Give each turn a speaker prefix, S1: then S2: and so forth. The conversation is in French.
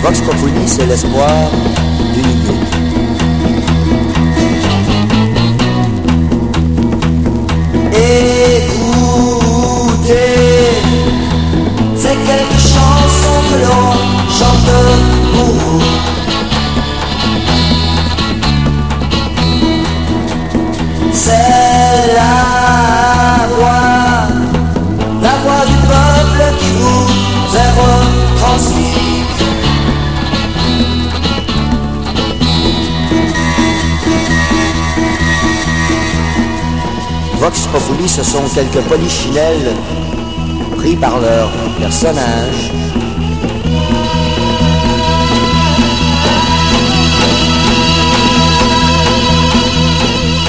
S1: Vox Populi, c'est l'espoir d'une idée.
S2: Écoutez, c'est quelques chansons que l'on chante pour vous. C'est la voix du peuple qui vous est retransmise.
S1: Vox Populi, ce sont quelques polichinelles pris par leur personnage